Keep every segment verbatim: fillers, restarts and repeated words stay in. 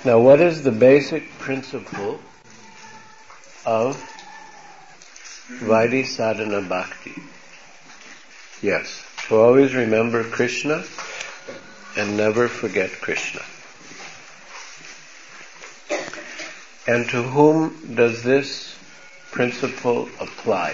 Now, what is the basic principle of Vaidhi Sadhana Bhakti? Yes, to always remember Krishna and never forget Krishna. And to whom does this principle apply?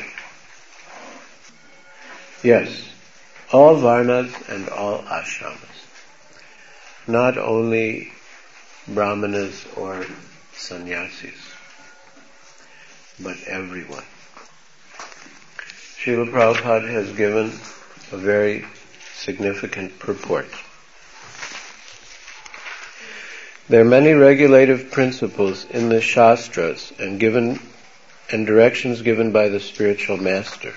Yes, all varnas and all ashramas. Not only brahmanas or sannyasis, but everyone. Srila Prabhupada has given a very significant purport. There are many regulative principles in the Shastras and given and directions given by the spiritual master.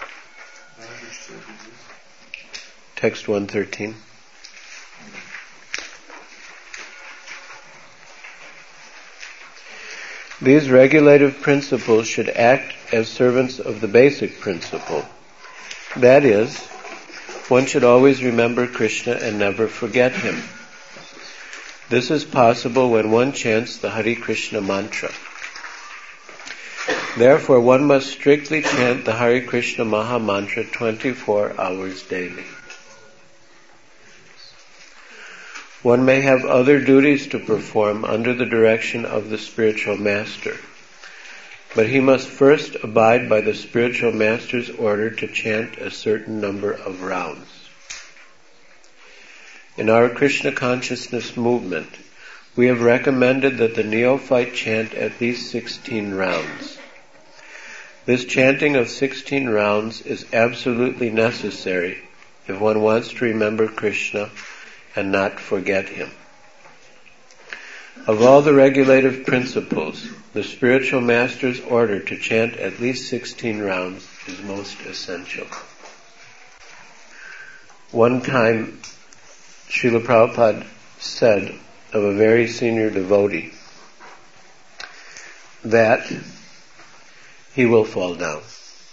Text one thirteen. These regulative principles should act as servants of the basic principle. That is, one should always remember Krishna and never forget him. This is possible when one chants the Hare Krishna mantra. Therefore, one must strictly chant the Hare Krishna Maha Mantra twenty-four hours daily. One may have other duties to perform under the direction of the spiritual master, but he must first abide by the spiritual master's order to chant a certain number of rounds. In our Krishna consciousness movement, we have recommended that the neophyte chant at least sixteen rounds. This chanting of sixteen rounds is absolutely necessary if one wants to remember Krishna and not forget him. Of all the regulative principles, the spiritual master's order to chant at least sixteen rounds is most essential. One time, Srila Prabhupada said of a very senior devotee that he will fall down.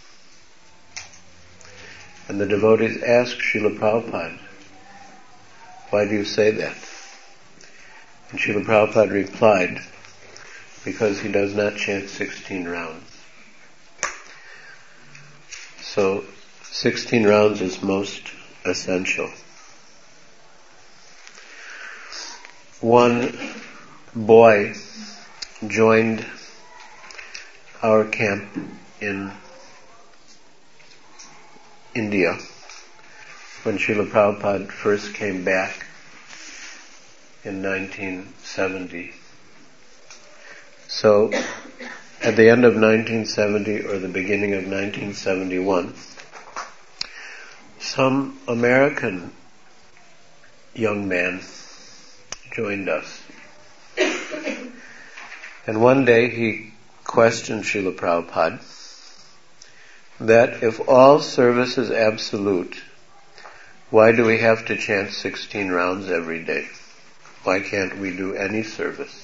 And the devotees asked Srila Prabhupada, why do you say that? And Srila Prabhupada replied, because he does not chant sixteen rounds. So, sixteen rounds is most essential. One boy joined our camp in India when Srila Prabhupada first came back in nineteen seventy. So, at the end of nineteen seventy or the beginning of nineteen seventy-one, some American young man joined us. And one day he questioned Srila Prabhupada that if all service is absolute, why do we have to chant sixteen rounds every day? Why can't we do any service?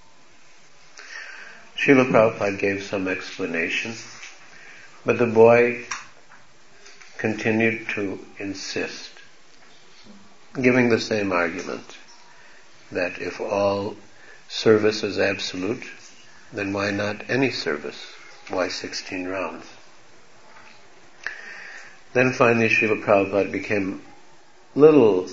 Srila Prabhupada gave some explanation, but the boy continued to insist, giving the same argument, that if all service is absolute, then why not any service? Why sixteen rounds? Then finally Srila Prabhupada became a little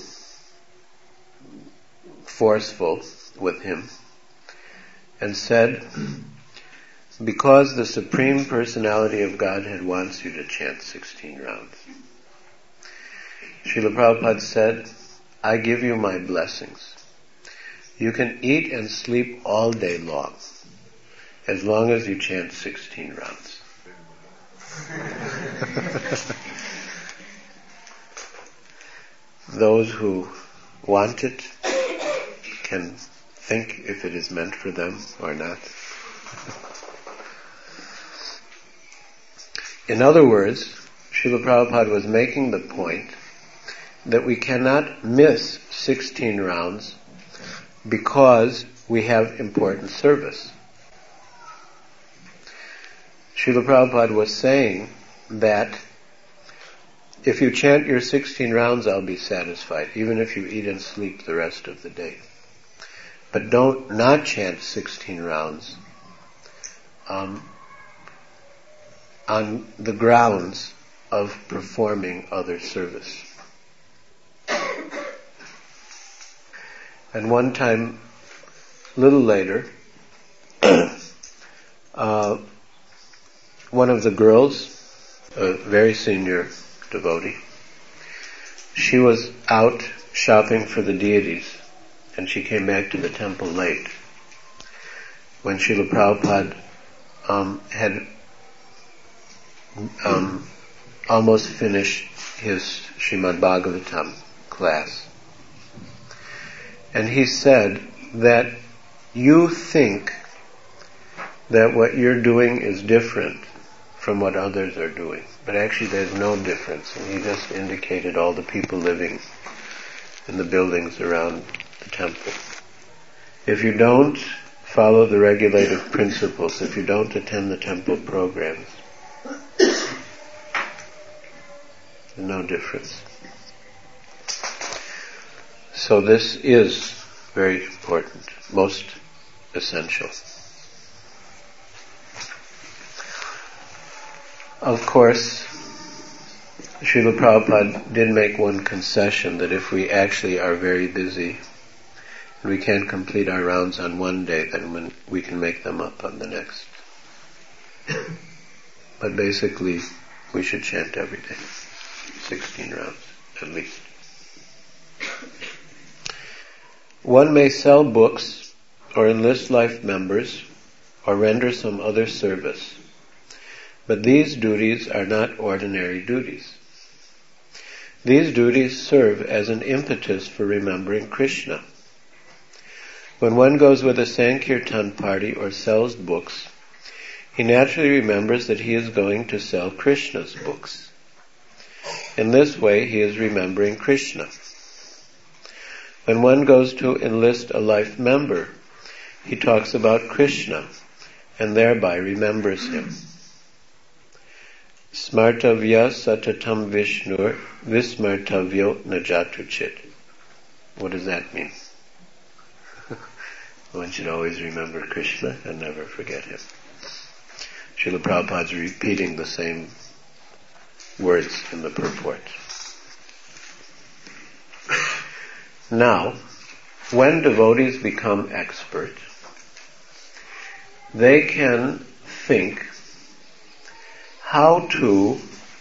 forceful with him and said, because the Supreme Personality of Godhead wants you to chant sixteen rounds. Srila Prabhupada said, I give you my blessings. You can eat and sleep all day long, as long as you chant sixteen rounds. Those who want it can think if it is meant for them or not. In other words, Srila Prabhupada was making the point that we cannot miss sixteen rounds because we have important service. Srila Prabhupada was saying that if you chant your sixteen rounds, I'll be satisfied, even if you eat and sleep the rest of the day. but don't not chant sixteen rounds um, on the grounds of performing other service. And one time, a little later, uh, one of the girls, a very senior devotee, she was out shopping for the deities, and she came back to the temple late. When Srila Prabhupada um, had um, almost finished his Srimad Bhagavatam class. And he said that you think that what you're doing is different from what others are doing. But actually there's no difference. And he just indicated all the people living in the buildings around the temple. If you don't follow the regulative principles, if you don't attend the temple programs, there's no difference. So this is very important, most essential. Of course, Srila Prabhupada did make one concession, that if we actually are very busy and we can't complete our rounds on one day, then when we can make them up on the next. But basically, we should chant every day, sixteen rounds at least. One may sell books or enlist life members or render some other service. But these duties are not ordinary duties. These duties serve as an impetus for remembering Krishna. When one goes with a Sankirtan party or sells books, he naturally remembers that he is going to sell Krishna's books. In this way, he is remembering Krishna. When one goes to enlist a life member, he talks about Krishna and thereby remembers him. Smartavya satatam Vishnur vismartavyo najatuchit. What does that mean? One should always remember Krishna and never forget him. Srila Prabhupada is repeating the same words in the purport. Now, when devotees become expert, they can think how to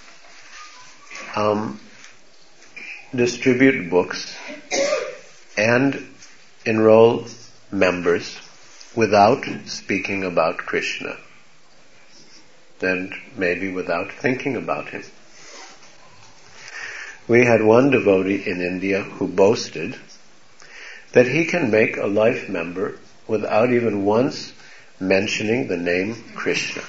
um, distribute books and enroll members without speaking about Krishna, and maybe without thinking about him. We had one devotee in India who boasted that he can make a life member without even once mentioning the name Krishna.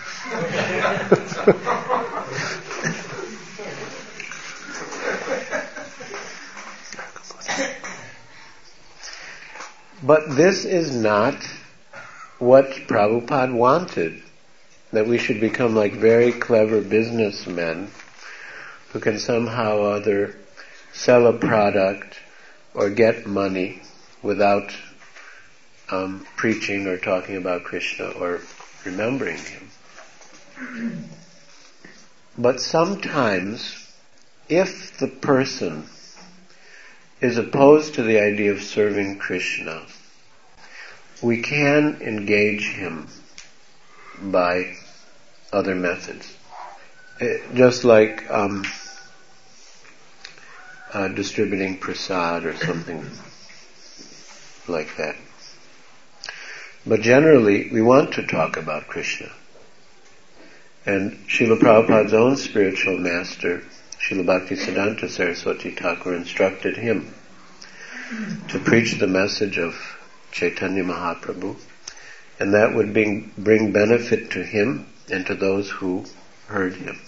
But this is not what Prabhupada wanted, that we should become like very clever businessmen who can somehow or other sell a product or get money without um, preaching or talking about Krishna or remembering him. But sometimes, if the person is opposed to the idea of serving Krishna, we can engage him by other methods. It, just like um, uh, distributing prasad or something like that. But generally, we want to talk about Krishna. And Srila Prabhupada's own spiritual master, Srila Bhaktisiddhanta Saraswati Thakur, instructed him to preach the message of Chaitanya Mahaprabhu, and that would bring, bring benefit to him and to those who heard him.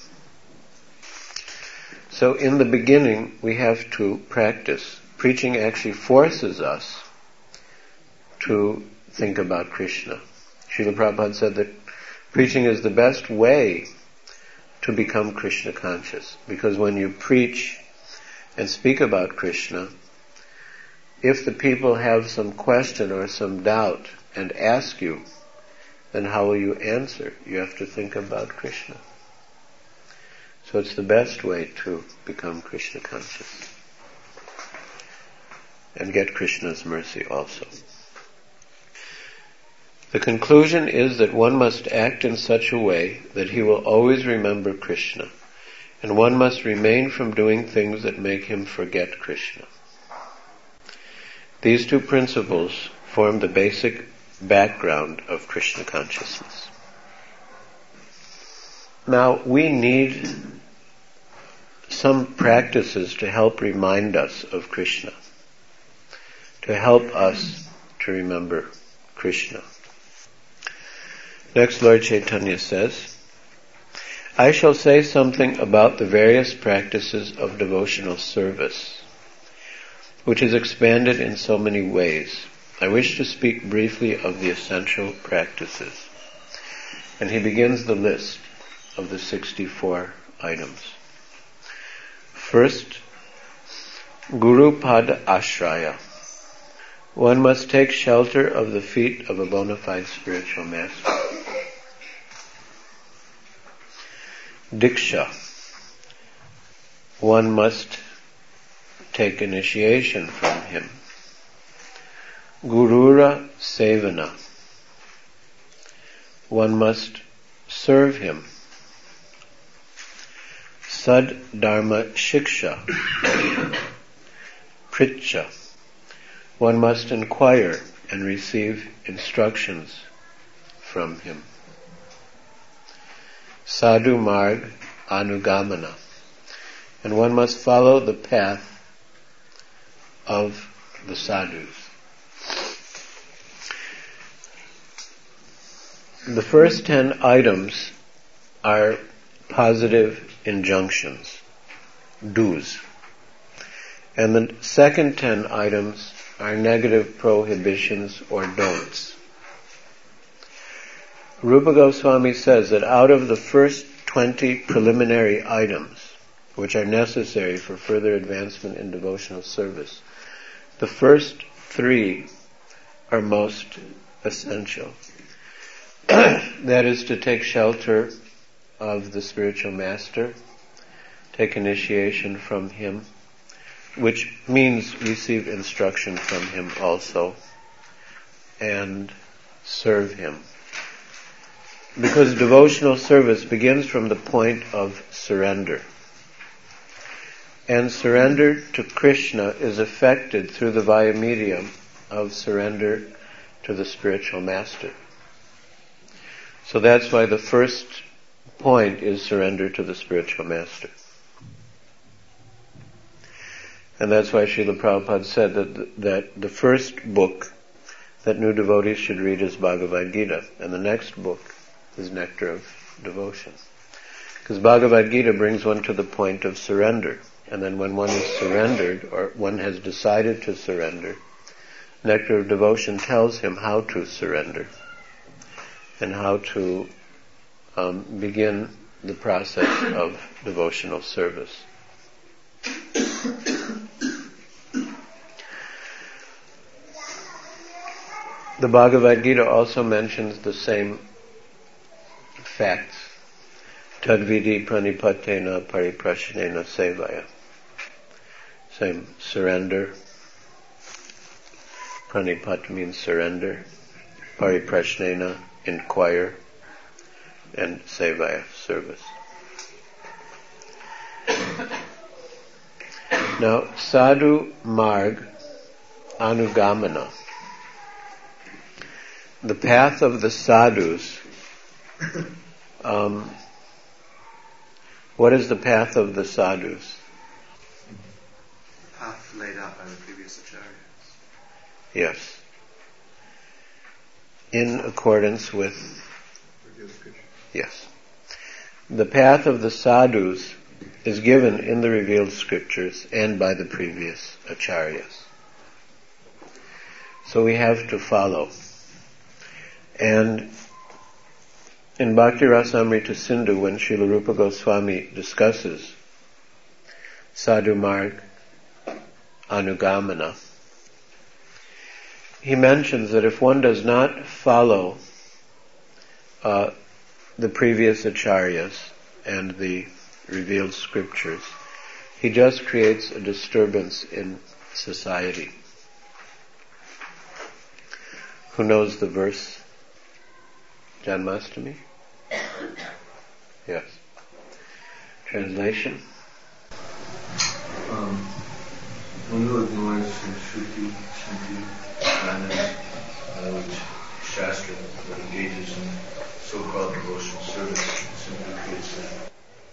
So in the beginning, we have to practice. Preaching actually forces us to think about Krishna. Srila Prabhupada said that preaching is the best way to become Krishna conscious, because when you preach and speak about Krishna, if the people have some question or some doubt and ask you, then how will you answer? You have to think about Krishna. So it's the best way to become Krishna conscious and get Krishna's mercy also. The conclusion is that one must act in such a way that he will always remember Krishna, and one must refrain from doing things that make him forget Krishna. These two principles form the basic background of Krishna consciousness. Now, we need some practices to help remind us of Krishna, to help us to remember Krishna. Next, Lord Chaitanya says, I shall say something about the various practices of devotional service, which is expanded in so many ways. I wish to speak briefly of the essential practices. And he begins the list of the sixty-four items. First, Guru Pada Ashraya. One must take shelter of the feet of a bona fide spiritual master. Diksha. One must take initiation from him. Gurura Sevana. One must serve him. Sad Dharma Shiksha. Pritcha. One must inquire and receive instructions from him. Sadhu Marg Anugamana. And one must follow the path of the sadhus. The first ten items are positive injunctions, do's. And the second ten items are negative prohibitions or don'ts. Rupa Goswami says that out of the first twenty preliminary items, which are necessary for further advancement in devotional service, the first three are most essential. That is to take shelter of the spiritual master, take initiation from him, which means receive instruction from him also, and serve him. Because devotional service begins from the point of surrender. And surrender to Krishna is effected through the via medium of surrender to the spiritual master. So that's why the first point is surrender to the spiritual master. And that's why Srila Prabhupada said that, that the first book that new devotees should read is Bhagavad Gita, and the next book is Nectar of Devotion. Because Bhagavad Gita brings one to the point of surrender. And then when one is surrendered, or one has decided to surrender, Nectar of Devotion tells him how to surrender and how to um, begin the process of devotional service. The Bhagavad Gita also mentions the same facts. Tadvidi pranipatena pariprashanena sevaya. Same, surrender. Pranipat means surrender. Pariprashanena, inquire. And sevaya, service. Now, sadhu marg anugamana. The path of the sadhus. Um, what is the path of the sadhus? Path laid out by the previous acharyas. Yes. In accordance with... Yes. The path of the sadhus is given in the revealed scriptures and by the previous acharyas. So we have to follow. And in Bhakti Rasamrita Sindhu, when Srila Rupa Goswami discusses Sadhu Marg Anugamana, he mentions that if one does not follow uh, the previous acharyas and the revealed scriptures, he just creates a disturbance in society. Who knows the verse? Janmashtami? Yes. Translation? Um, one who ignores Shruti, Shanti, Manas, uh, which Shastra, that engages in so-called devotional service, simply creates that.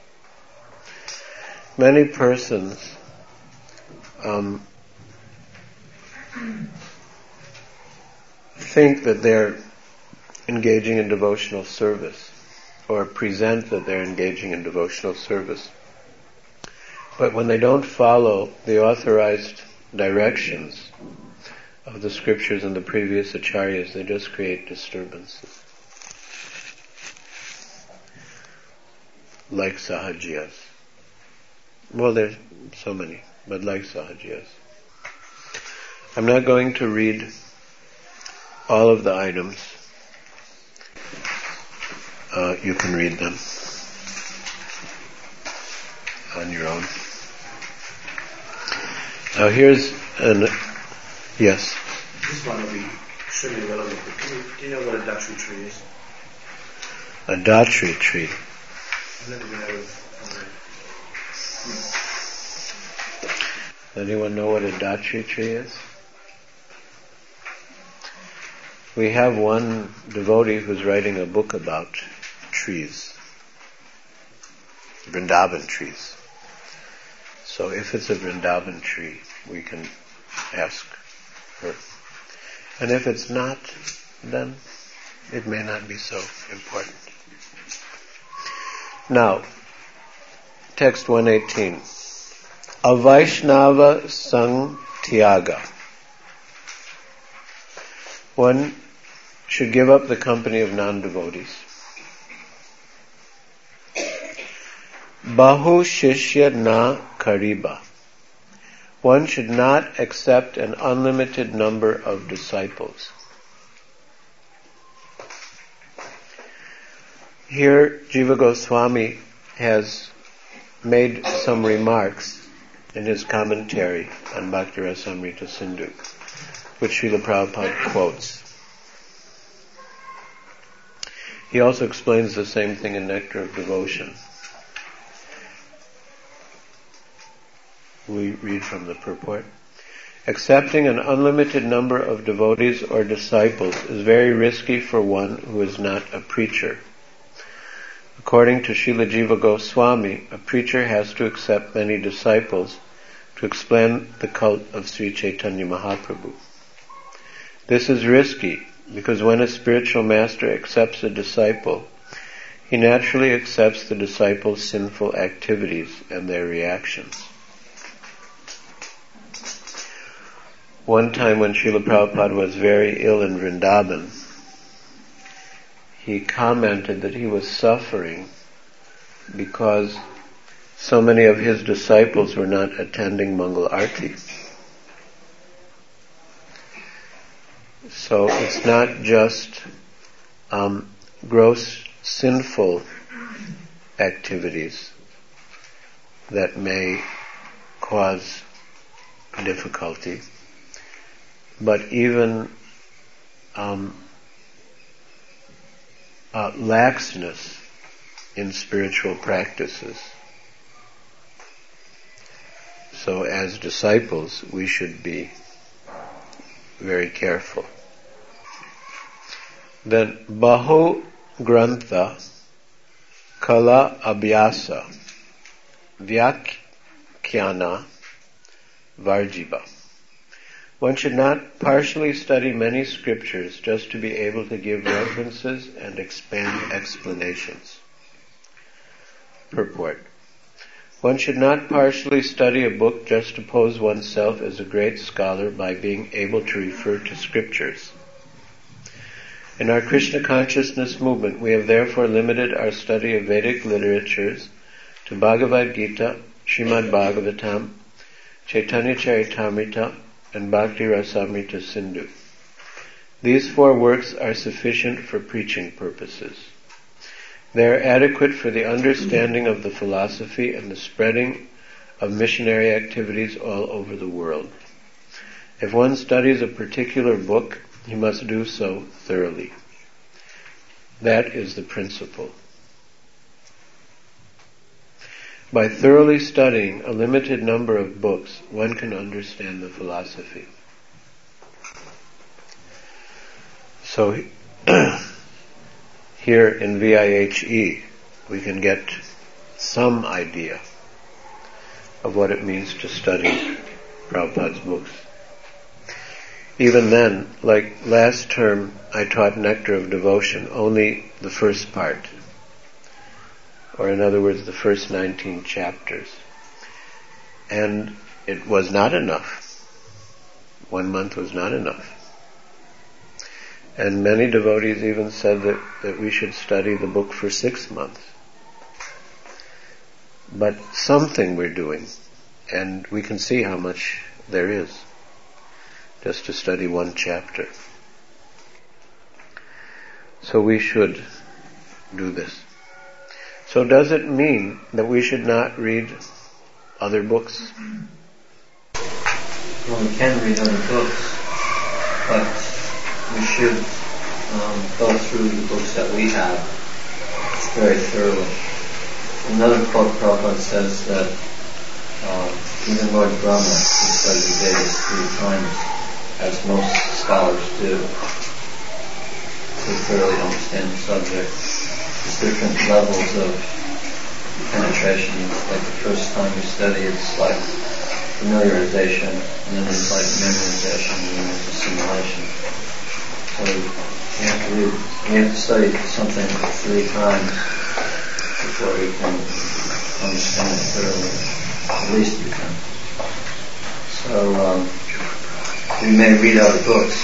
Many persons um, think that they're engaging in devotional service, or present that they're engaging in devotional service. But when they don't follow the authorized directions of the scriptures and the previous acharyas, they just create disturbances. Like sahajiyas. Well, there's so many, but like sahajiyas. I'm not going to read all of the items. Uh, you can read them on your own. Now here's an, yes? This one will be extremely relevant, but can you, do you know what a Datri tree is? A Datri tree. I've never been able to. Anyone know what a Datri tree is? We have one devotee who's writing a book about trees, Vrindavan trees. So if it's a Vrindavan tree, we can ask her. And if it's not, then it may not be so important. Now, text one eighteen. Avaishnava Sang Tyaga. One should give up the company of non-devotees. Bahu Shishya Na Kariba. One should not accept an unlimited number of disciples. Here, Jiva Goswami has made some remarks in his commentary on Bhakti Rasamrita Sindhu, which Srila Prabhupada quotes. He also explains the same thing in Nectar of Devotion. We read from the purport. Accepting an unlimited number of devotees or disciples is very risky for one who is not a preacher. According to Srila Jiva Goswami, a preacher has to accept many disciples to explain the cult of Sri Chaitanya Mahaprabhu. This is risky because when a spiritual master accepts a disciple, he naturally accepts the disciple's sinful activities and their reactions. One time when Srila Prabhupada was very ill in Vrindavan, he commented that he was suffering because so many of his disciples were not attending Mangal Arti. So it's not just um, gross sinful activities that may cause difficulty, but even um, uh, laxness in spiritual practices. So as disciples, we should be very careful. Then, Bahu Grantha Kala Abhyasa Vyakyana Varjiba. One should not partially study many scriptures just to be able to give references and expand explanations. Purport. One should not partially study a book just to pose oneself as a great scholar by being able to refer to scriptures. In our Krishna consciousness movement, we have therefore limited our study of Vedic literatures to Bhagavad Gita, Srimad Bhagavatam, Chaitanya Charitamrita, and Bhakti Rasamrita Sindhu. These four works are sufficient for preaching purposes. They are adequate for the understanding of the philosophy and the spreading of missionary activities all over the world. If one studies a particular book, he must do so thoroughly. That is the principle. By thoroughly studying a limited number of books, one can understand the philosophy. So here in V I H E, we can get some idea of what it means to study Prabhupada's books. Even then, like last term, I taught Nectar of Devotion, only the first part, or in other words, the first nineteen chapters. And it was not enough. One month was not enough. And many devotees even said that, that we should study the book for six months. But something we're doing, and we can see how much there is just to study one chapter. So we should do this. So does it mean that we should not read other books? Well, we can read other books, but we should um, go through the books that we have very thoroughly. Another quote Prabhupada says that um, even Lord Brahma studied the Vedas three times, as most scholars do, to thoroughly understand the subject. There's different levels of penetration. Like the first time you study, it's like familiarization, and then it's like memorization, and then there's assimilation. So we have to read, we have to study something three times before we can understand it thoroughly. At least we can. So um, we may read other books,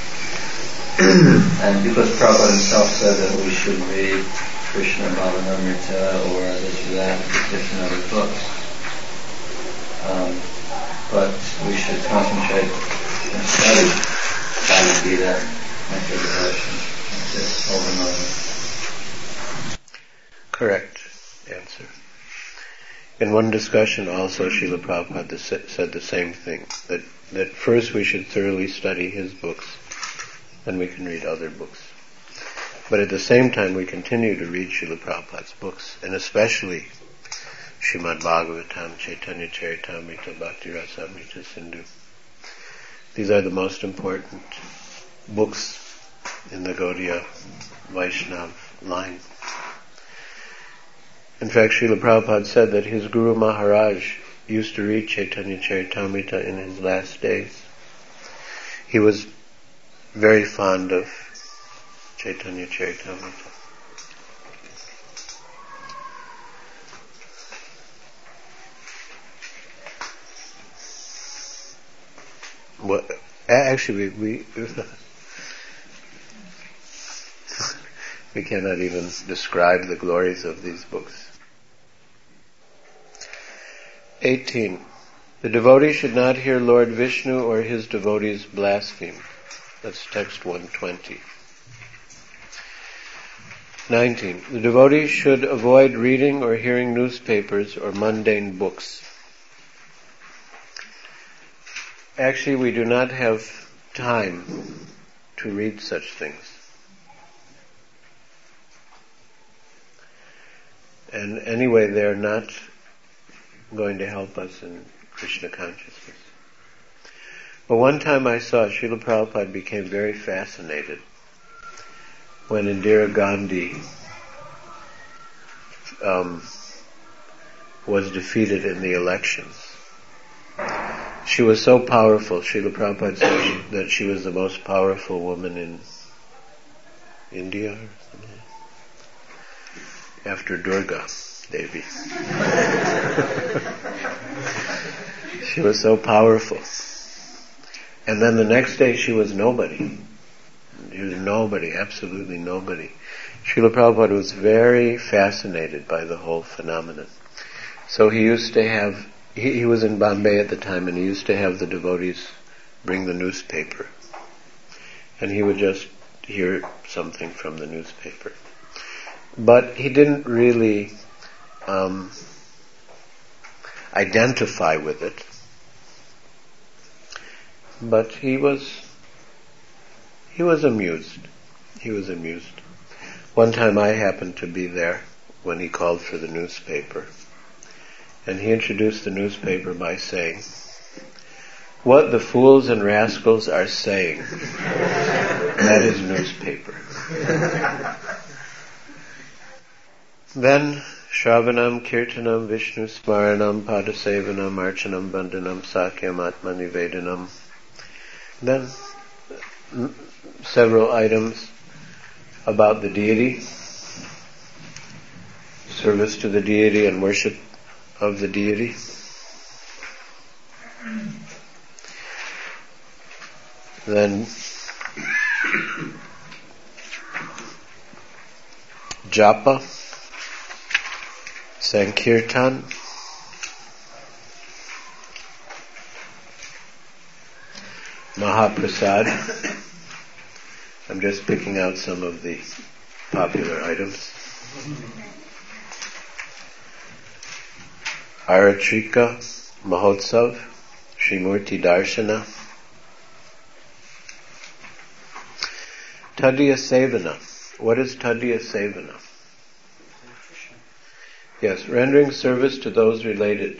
and because Prabhupada himself said that we should read Krishna Bhavanamrita or this or that, different other books. Um, but we should concentrate and study Bhagavad Gita, Nectar of Devotion, just over and over. Correct answer. In one discussion also, Srila Prabhupada said the same thing, that, that first we should thoroughly study his books, then we can read other books. But at the same time, we continue to read Srila Prabhupada's books, and especially Srimad Bhagavatam, Chaitanya Charitamrita, Bhakti Rasamrita Sindhu. These are the most important books in the Gaudiya Vaishnava line. In fact, Srila Prabhupada said that his Guru Maharaj used to read Chaitanya Charitamrita in his last days. He was very fond of Chaitanya Charitamrita. What, actually, we we, we cannot even describe the glories of these books. eighteen. The devotee should not hear Lord Vishnu or his devotees blaspheme. That's text one twenty. nineteen. The devotee should avoid reading or hearing newspapers or mundane books. Actually, we do not have time to read such things. And anyway, they're not going to help us in Krishna consciousness. But one time I saw Srila Prabhupada became very fascinated when Indira Gandhi um, was defeated in the elections. She was so powerful. Srila Prabhupada said that she was the most powerful woman in India or something. After Durga Devi. She was so powerful. And then the next day she was nobody. She was nobody, absolutely nobody. Srila Prabhupada was very fascinated by the whole phenomenon. So he used to have, he, he was in Bombay at the time, and he used to have the devotees bring the newspaper. and he would just hear something from the newspaper. But he didn't really um, identify with it. But he was he was amused. He was amused. One time I happened to be there when he called for the newspaper. And he introduced the newspaper by saying, "What the fools and rascals are saying, that is newspaper." Then, Shravanam, Kirtanam, Vishnu Smaranam, Padasevanam, Archanam, Bandhanam, Sakyam, Atmanivedanam. Then, m- several items about the deity, service to the deity and worship of the deity. Then japa, sankirtan, Mahaprasad. I'm just picking out some of the popular items. Aratrika Mahotsav, Srimurti Darshana. Tadiya Sevana. What is Tadiya Sevana? Yes, rendering service to those related.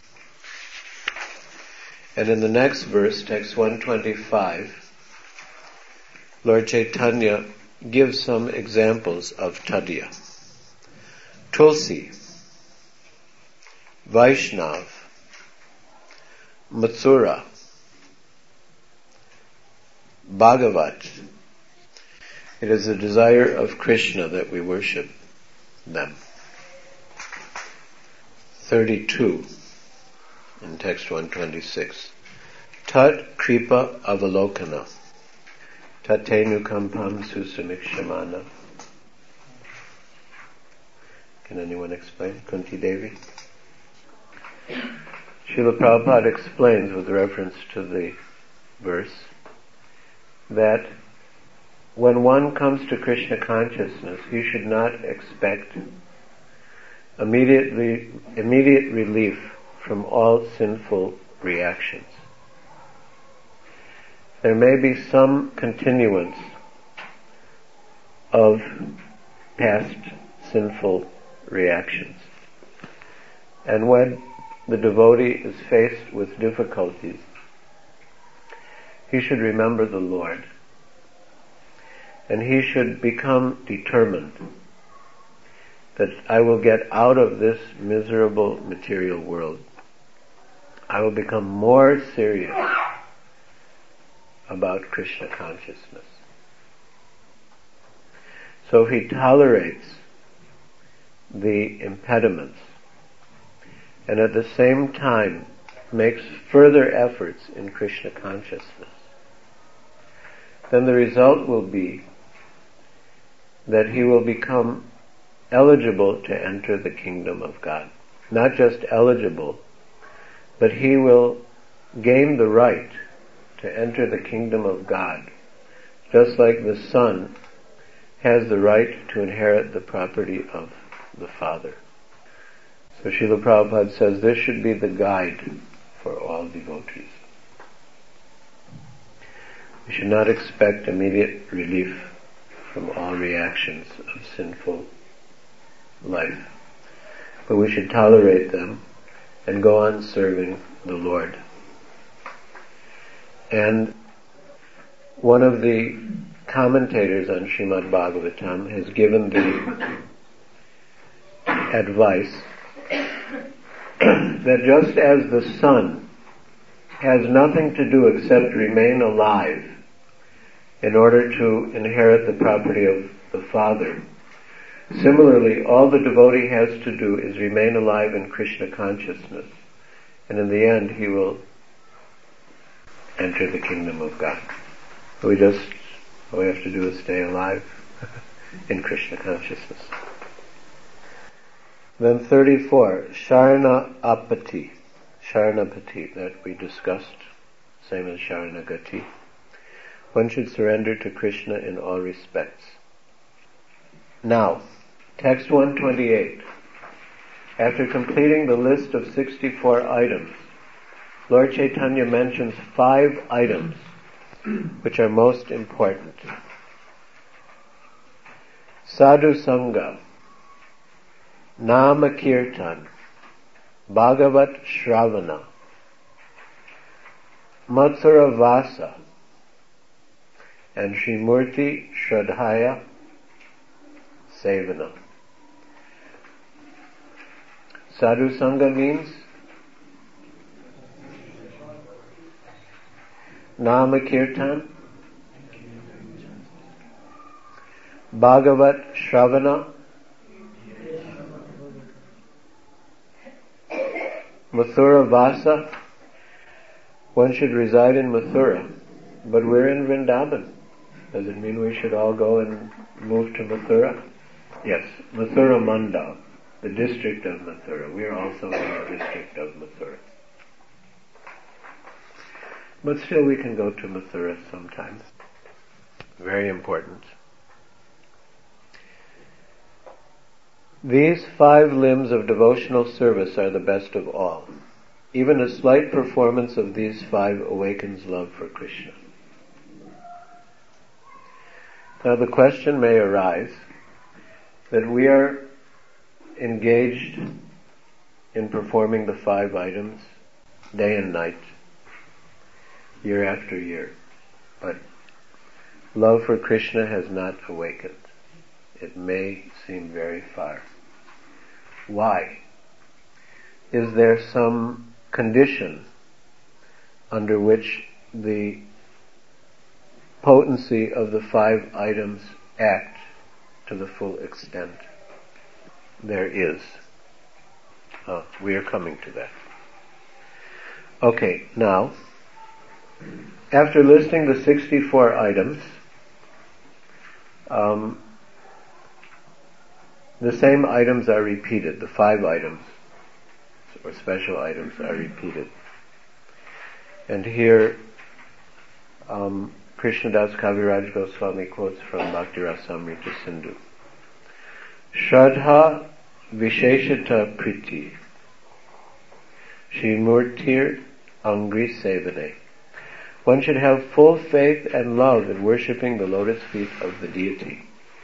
And in the next verse, text one twenty-five, Lord Chaitanya gives some examples of Tadiya. Tulsi, Vaishnav, Matsura, Bhagavat. It is the desire of Krishna that we worship them. thirty-two in text one twenty-six. Tat Kripa Avalokana. Tatenu Kampam Susamikshamana. Can anyone explain? Kunti Devi? Srila Prabhupada explains with reference to the verse that when one comes to Krishna consciousness, he should not expect immediately, immediate relief from all sinful reactions. There may be some continuance of past sinful reactions. And when the devotee is faced with difficulties, he should remember the Lord. And he should become determined that I will get out of this miserable material world. I will become more serious about Krishna consciousness. So if he tolerates the impediments and at the same time makes further efforts in Krishna consciousness, then the result will be that he will become eligible to enter the kingdom of God. Not just eligible, but he will gain the right to enter the kingdom of God, just like the son has the right to inherit the property of the father. So Srila Prabhupada says this should be the guide for all devotees. We should not expect immediate relief from all reactions of sinful life, but we should tolerate them and go on serving the Lord. And one of the commentators on Srimad Bhagavatam has given the advice that just as the son has nothing to do except remain alive in order to inherit the property of the father, similarly all the devotee has to do is remain alive in Krishna consciousness, and in the end he will enter the kingdom of God. We just, all we have to do is stay alive in Krishna consciousness. Then thirty-four, Sharana Apati, Sharanapati, that we discussed, same as Sharanagati. One should surrender to Krishna in all respects. Now, text one twenty-eight. After completing the list of sixty-four items, Lord Chaitanya mentions five items which are most important. Sadhu Sangha, Nama Kirtan, Bhagavat Shravana, Mathura Vasa, and Srimurti Shraddhaya Sevana. Sadhu Sangha means Nama Kirtan, Bhagavat Shravana, Mathura Vasa. One should reside in Mathura, but we're in Vrindavan. Does it mean we should all go and move to Mathura? Yes, Mathura Mandal, the district of Mathura. We are also in the district of Mathura. But still we can go to Mathura sometimes. Very important. These five limbs of devotional service are the best of all. Even a slight performance of these five awakens love for Krishna. Now the question may arise that we are engaged in performing the five items day and night, year after year, but love for Krishna has not awakened. It may seem very far. Why? Is there some condition under which the potency of the five items act to the full extent? There is. Oh, we are coming to that. Okay, now, after listing the sixty-four items, um, the same items are repeated. The five items, or special items, are repeated. And here, um, Krishnadas Kaviraj Goswami quotes from Bhakti Rasamrita Sindhu. Shraddha Visheshata Priti Srimurtir Angri Sevane. One should have full faith and love in worshipping the lotus feet of the deity.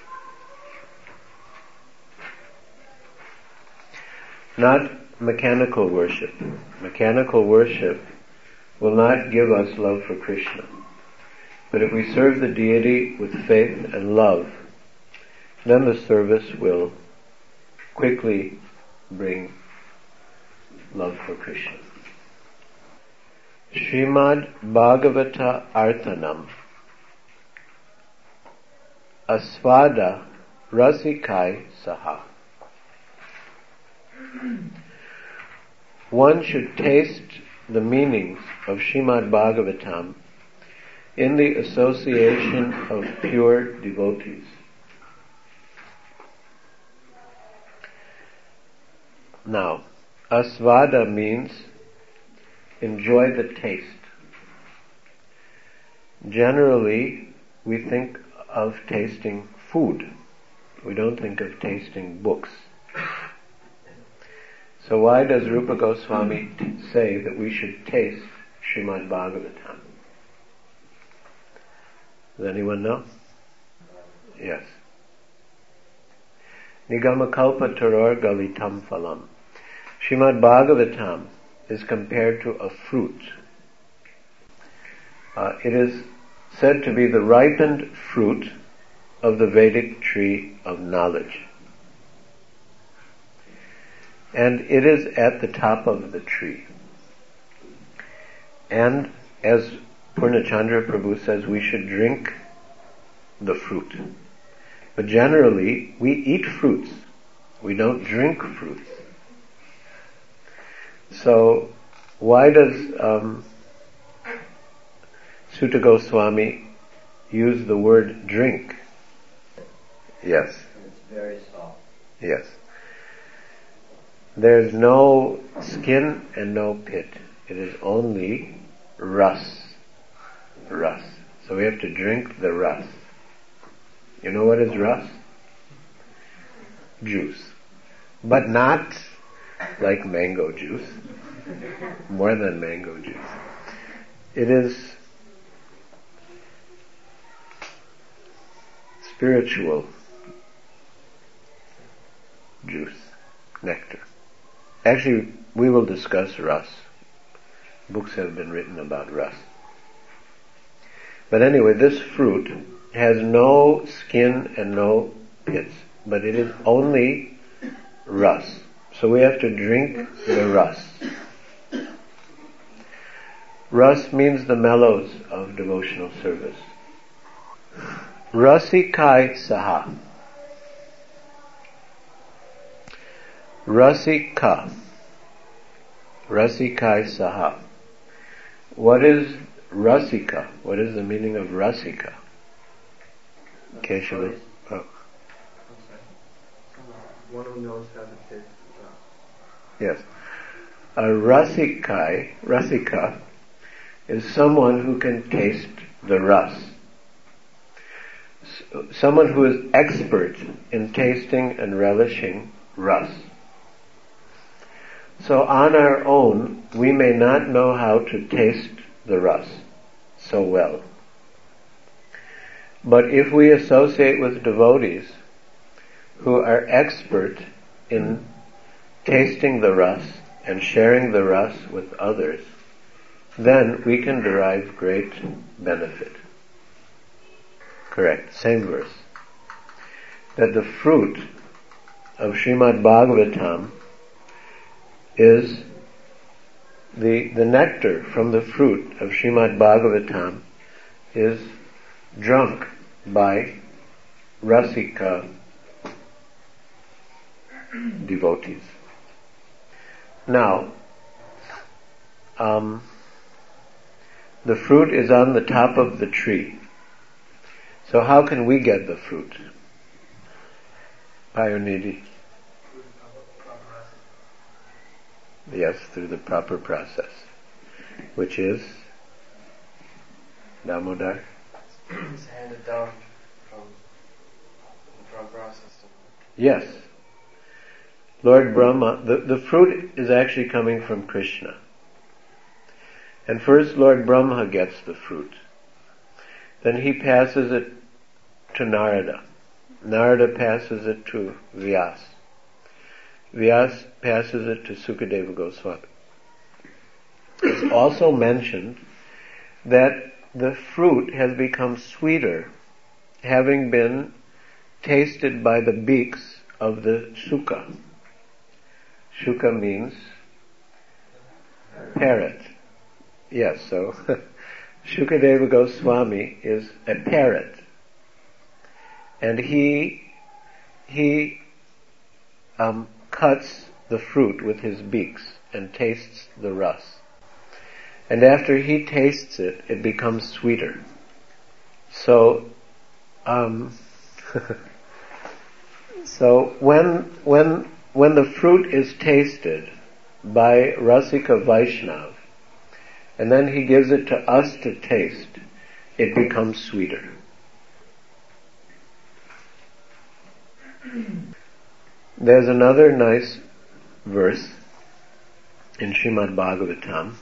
Not mechanical worship. Mechanical worship will not give us love for Krishna. But if we serve the deity with faith and love, then the service will quickly bring love for Krishna. Srimad Bhagavata Arthanam Asvada Rasikai Saha. One should taste the meanings of Srimad Bhagavatam in the association of pure devotees. Now, asvada means enjoy the taste. Generally, we think of tasting food. We don't think of tasting books. So why does Rupa Goswami t- say that we should taste Srimad Bhagavatam? Does anyone know? Yes. Nigamakalpa Taror Galitam Phalam. Srimad Bhagavatam is compared to a fruit. Uh, it is said to be the ripened fruit of the Vedic tree of knowledge. And it is at the top of the tree. And as Purnachandra Prabhu says, we should drink the fruit. But generally, we eat fruits. We don't drink fruits. So, why does um, Sutta Goswami use the word drink? Yes. It's very soft. Yes. There's no skin and no pit. It is only ras. Ras. So we have to drink the ras. You know what is ras? Juice. But not like mango juice. More than mango juice. It is spiritual juice, nectar. Actually, we will discuss ras. Books have been written about ras. But anyway, this fruit has no skin and no pits, but it is only ras. So we have to drink the ras. Ras means the mellows of devotional service. Rasikai saha. Rasika. Rasikai saha. What is rasika? What is the meaning of rasika? Keshava. Oh. One who knows how to taste the Yes. A rasikai, rasika, is someone who can taste the ras. S- someone who is expert in tasting and relishing ras. So on our own, we may not know how to taste the ras so well. But if we associate with devotees who are expert in tasting the ras and sharing the ras with others, then we can derive great benefit. Correct. Same verse. That the fruit of Srimad Bhagavatam is the, the nectar from the fruit of Srimad Bhagavatam is drunk by rasika devotees. Now, um, the fruit is on the top of the tree. So how can we get the fruit? Payonidhi. Yes, through the proper process, which is Damodar. It's handed down from the proper process. Yes. Lord Brahma, the, the fruit is actually coming from Krishna. And first Lord Brahma gets the fruit. Then he passes it to Narada. Narada passes it to Vyas. Vyas passes it to Sukadeva Goswami. It's also mentioned that the fruit has become sweeter, having been tasted by the beaks of the Shuka. Shuka means parrot. Yes, so Shukadeva Goswami is a parrot. And he, he, um, cuts the fruit with his beaks and tastes the ras. And after he tastes it, it becomes sweeter. So, um, so when, when, when the fruit is tasted by Rasika Vaishnav, and then he gives it to us to taste, it becomes sweeter. There's another nice verse in Srimad Bhagavatam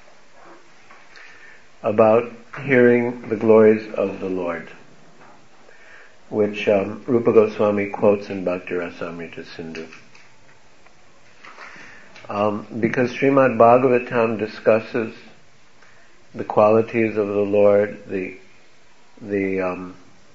about hearing the glories of the Lord, which um, Rupa Goswami quotes in Bhakti Rasamrita Sindhu. Um, because Srimad Bhagavatam discusses the qualities of the Lord, the the um,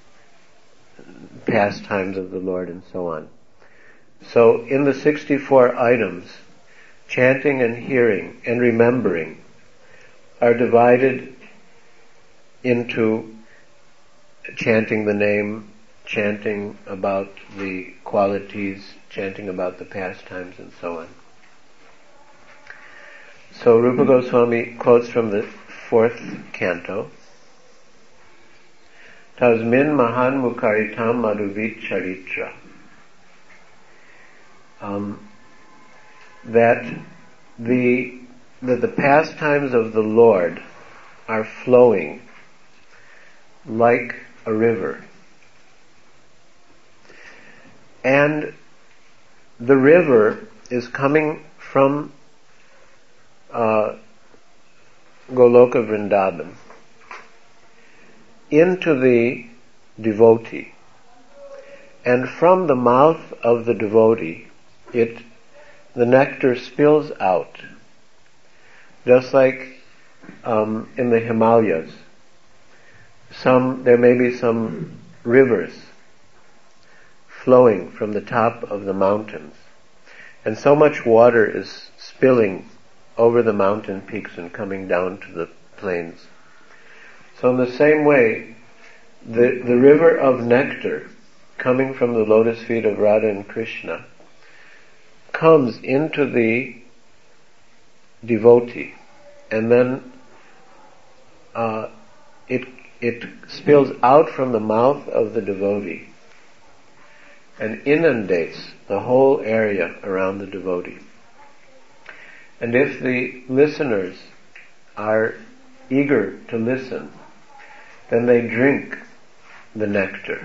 pastimes of the Lord, and so on. So in the sixty-four items, chanting and hearing and remembering are divided into chanting the name, chanting about the qualities, chanting about the pastimes, and so on. So Rupa Goswami quotes from the fourth canto, Tasmin Mahan Mukaritam Madhuvit Charitra. Um, that the that the pastimes of the Lord are flowing like a river. And the river is coming from uh, Goloka Vrindavan into the devotee. And from the mouth of the devotee, it, the nectar spills out. Just like um, in the Himalayas, some there may be some rivers flowing from the top of the mountains, and so much water is spilling over the mountain peaks and coming down to the plains. So in the same way, the, the river of nectar coming from the lotus feet of Radha and Krishna comes into the devotee, and then uh, it it spills out from the mouth of the devotee and inundates the whole area around the devotee. And if the listeners are eager to listen, then they drink the nectar.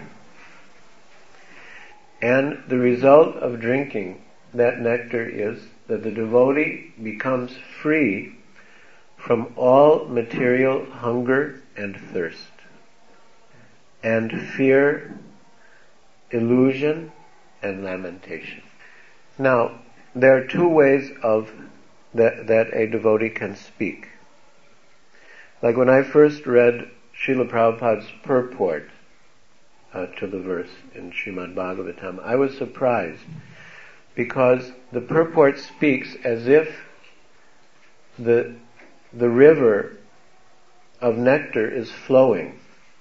And the result of drinking that nectar is that the devotee becomes free from all material hunger and thirst, and fear, illusion, and lamentation. Now, there are two ways of that, that a devotee can speak. Like when I first read Srila Prabhupada's purport uh, to the verse in Srimad Bhagavatam, I was surprised because the purport speaks as if the the river of nectar is flowing,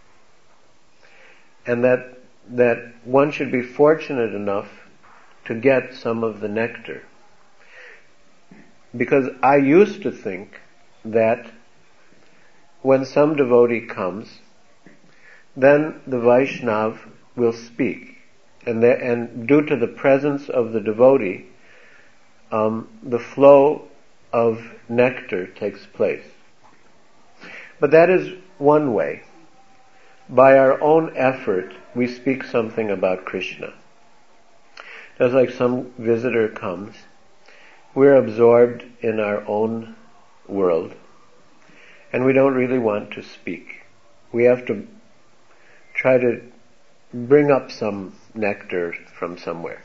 and that that one should be fortunate enough to get some of the nectar. Because I used to think that when some devotee comes, then the Vaishnav will speak, and there, and due to the presence of the devotee, um, the flow of nectar takes place. But that is one way. By our own effort, we speak something about Krishna. Just like some visitor comes, we're absorbed in our own world, and we don't really want to speak. We have to try to bring up some nectar from somewhere.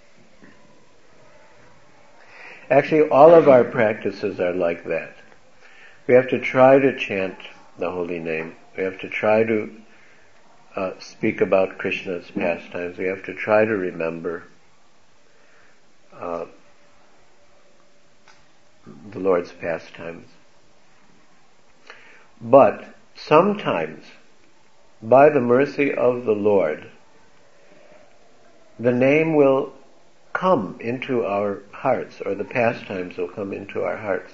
Actually, all of our practices are like that. We have to try to chant the holy name. We have to try to uh, speak about Krishna's pastimes. We have to try to remember uh, the Lord's pastimes. But sometimes, by the mercy of the Lord, the name will come into our hearts, or the pastimes will come into our hearts.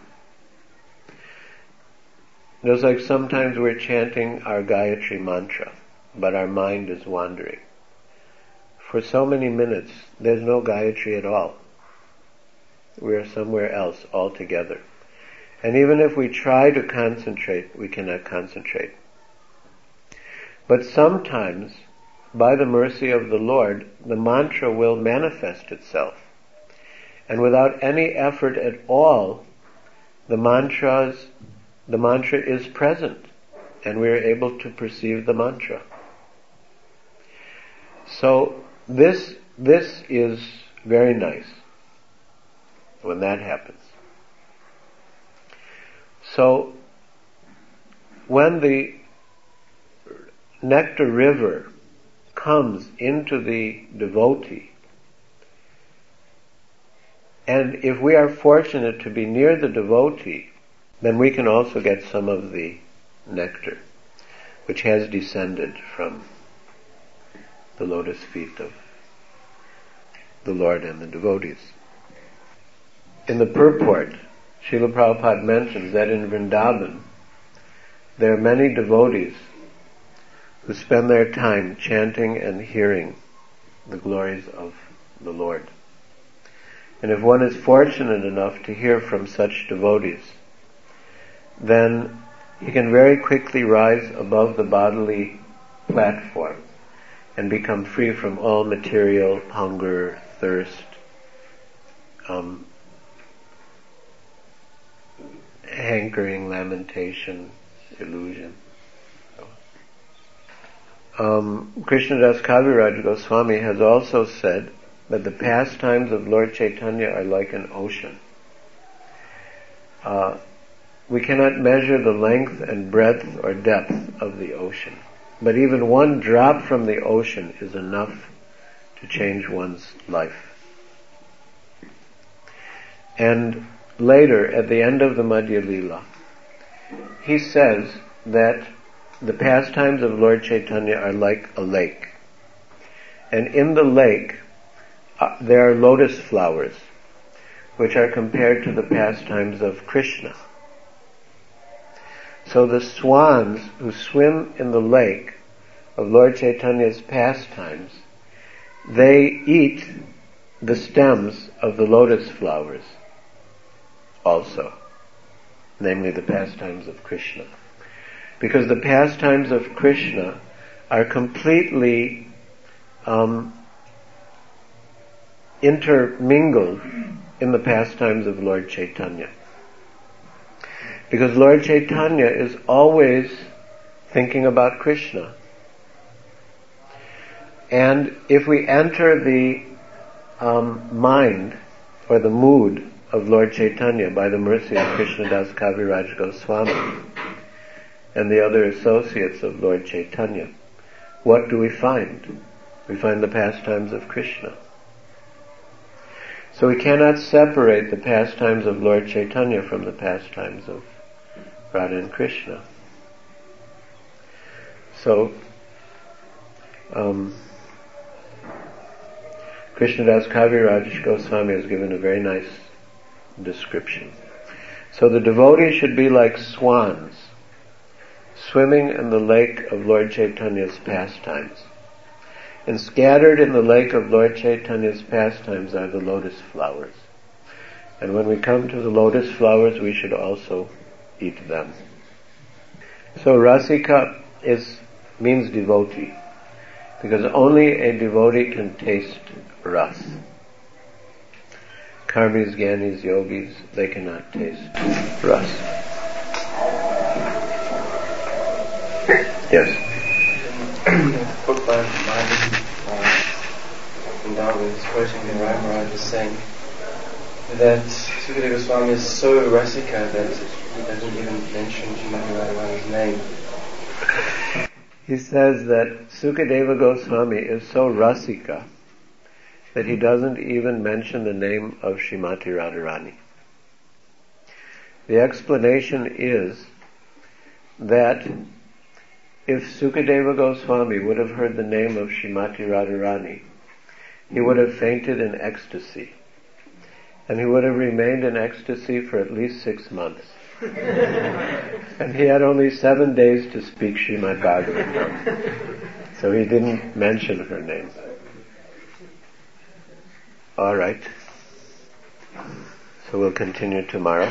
Just like sometimes we're chanting our Gayatri mantra, but our mind is wandering. For so many minutes, there's no Gayatri at all. We're somewhere else altogether. And even if we try to concentrate, we cannot concentrate. But sometimes, by the mercy of the Lord, the mantra will manifest itself. And without any effort at all, the mantras, the mantra is present, and we are able to perceive the mantra. So this this is very nice when that happens. So when the nectar river comes into the devotee, and if we are fortunate to be near the devotee, then we can also get some of the nectar, which has descended from the lotus feet of the Lord and the devotees. In the purport, Srila Prabhupada mentions that in Vrindavan, there are many devotees who spend their time chanting and hearing the glories of the Lord. And if one is fortunate enough to hear from such devotees, then he can very quickly rise above the bodily platform and become free from all material hunger, thirst, um, hankering, lamentation, illusion. Um, Krishnadas Kaviraj Goswami has also said that the pastimes of Lord Chaitanya are like an ocean. Uh, we cannot measure the length and breadth or depth of the ocean, but even one drop from the ocean is enough to change one's life. And later, at the end of the Madhya Lila, he says that the pastimes of Lord Chaitanya are like a lake. And in the lake, uh, there are lotus flowers, which are compared to the pastimes of Krishna. So the swans who swim in the lake of Lord Chaitanya's pastimes, they eat the stems of the lotus flowers also, namely the pastimes of Krishna. Because the pastimes of Krishna are completely um, intermingled in the pastimes of Lord Chaitanya. Because Lord Chaitanya is always thinking about Krishna. And if we enter the um, mind or the mood of Lord Chaitanya by the mercy of Krishnadas Kaviraj Goswami and the other associates of Lord Chaitanya, what do we find? We find the pastimes of Krishna. So we cannot separate the pastimes of Lord Chaitanya from the pastimes of Radha and Krishna. So, um, Krishnadas Kaviraj Goswami has given a very nice description. So the devotee should be like swans, swimming in the lake of Lord Chaitanya's pastimes. And scattered in the lake of Lord Chaitanya's pastimes are the lotus flowers. And when we come to the lotus flowers, we should also eat them. So Rasika is, means devotee, because only a devotee can taste ras. Karmis, Gyanis, Yogis, they cannot taste ras. Yes. Book by Vrindavan is quoting the Rai Maharaj is saying that Sukadeva Goswami is so rasika that he doesn't even mention Srimati Radharani's name. He says that Sukadeva Goswami is so rasika that he doesn't even mention the name of Srimati Radharani. The explanation is that if Sukadeva Goswami would have heard the name of Srimati Radharani, he would have fainted in ecstasy. And he would have remained in ecstasy for at least six months. And he had only seven days to speak Srimad Bhagavatam. So he didn't mention her name. All right. So we'll continue tomorrow.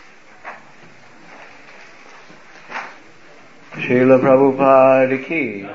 Srila Prabhupada ki